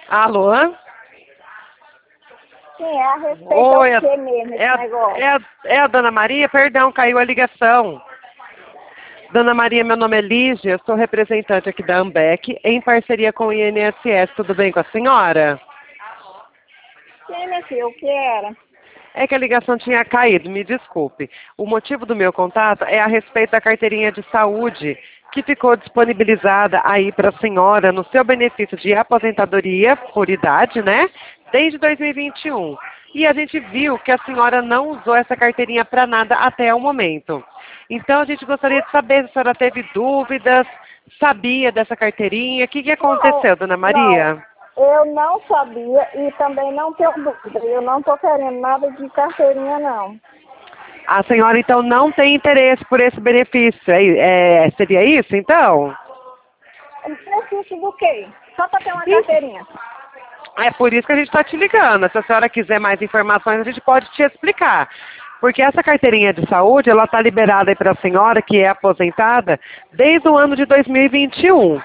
Alô? Sim, é a respeito Oi, do que mesmo esse negócio? é a Dona Maria? Perdão, caiu a ligação. Dona Maria, meu nome é Lígia, eu sou representante aqui da Ambec, em parceria com o INSS. Tudo bem com a senhora? Sim, minha filha, o que era? É que a ligação tinha caído, me desculpe. O motivo do meu contato é a respeito da carteirinha de saúde que ficou disponibilizada aí para a senhora no seu benefício de aposentadoria por idade, né? Desde 2021. E a gente viu que a senhora não usou essa carteirinha para nada até o momento. Então a gente gostaria de saber se a senhora teve dúvidas, sabia dessa carteirinha, o que aconteceu, Dona Não, Maria? eu não sabia e também não tenho dúvida. Eu não estou querendo nada de carteirinha, não. A senhora, então, não tem interesse por esse benefício. Seria isso, então? Benefício do quê? Só para ter uma Isso. carteirinha. É por isso que a gente está te ligando. Se a senhora quiser mais informações, a gente pode te explicar. Porque essa carteirinha de saúde, ela está liberada para a senhora, que é aposentada, desde o ano de 2021.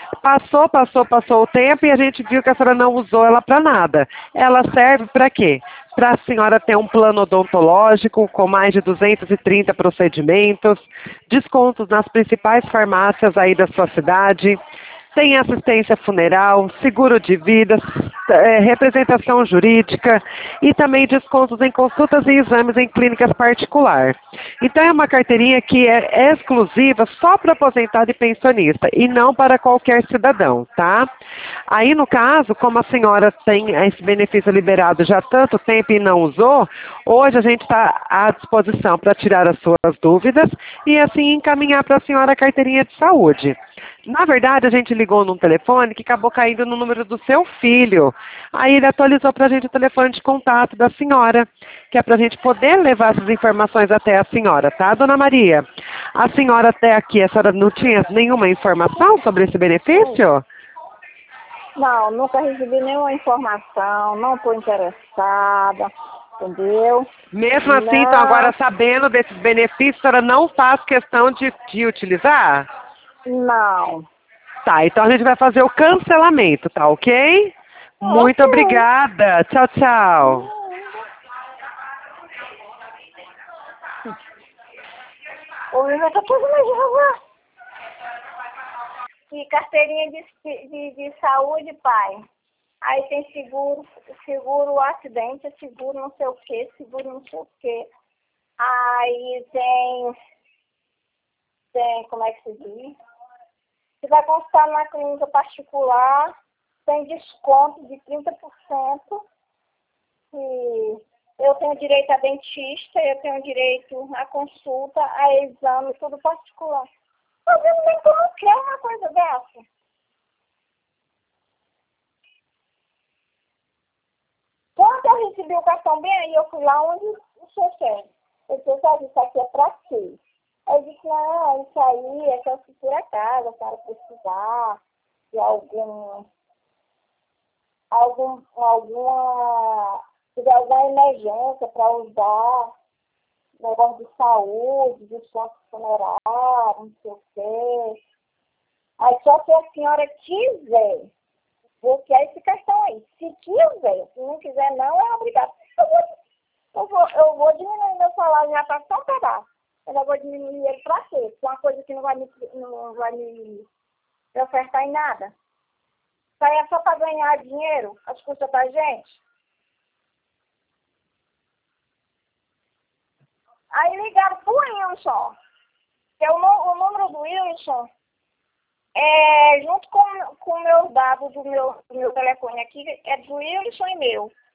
Passou o tempo e a gente viu que a senhora não usou ela para nada. Ela serve para quê? Para a senhora ter um plano odontológico com mais de 230 procedimentos, descontos nas principais farmácias aí da sua cidade, tem assistência funeral, seguro de vida, representação jurídica e também descontos em consultas e exames em clínicas particulares. Então é uma carteirinha que é exclusiva só para aposentado e pensionista e não para qualquer cidadão, tá? Aí no caso, como a senhora tem esse benefício liberado já há tanto tempo e não usou, hoje a gente está à disposição para tirar as suas dúvidas e assim encaminhar para a senhora a carteirinha de saúde. Na verdade, a gente ligou num telefone que acabou caindo no número do seu filho. Aí ele atualizou para a gente o telefone de contato da senhora, que é para a gente poder levar essas informações até a senhora, tá, Dona Maria? A senhora até aqui, a senhora não tinha nenhuma informação sobre esse benefício? Não, nunca recebi nenhuma informação, não estou interessada, entendeu? Mesmo assim, então, agora Não, sabendo desses benefícios, a senhora não faz questão de utilizar? não. Tá, então a gente vai fazer o cancelamento, tá ok? Ok. Muito obrigada. Tchau, tchau. Oi, eu tô fazendo jogar. E carteirinha de saúde, pai. Aí tem seguro acidente, seguro não sei o que, seguro não sei o que. Aí tem, como é que se diz? Você vai consultar na clínica particular, tem desconto de 30%. E eu tenho direito a dentista, eu tenho direito a consulta, a exame, tudo particular. Mas eu nem como quer uma coisa dessa. Quando eu recebi o cartão bem aí, eu fui lá onde o senhor quer. Eu disse, sabe, isso aqui é pra quê? Eu disse, não, isso aí é só se por acaso, a senhora precisar de se tiver alguma emergência para usar, negócio de saúde, de choque funerário, não sei o quê. Aí só se a senhora quiser, porque é esse cartão aí. Se quiser, se não quiser, não é obrigado. Eu vou diminuir meu salário já para só um pedaço. Eu não vou diminuir ele para quê? Porque é uma coisa que não vai me ofertar em nada. Isso aí é só para ganhar dinheiro, as custas da gente. Aí ligaram pro Wilson, que é o número do Wilson, junto com meus dados do meu telefone aqui, é do Wilson e meu.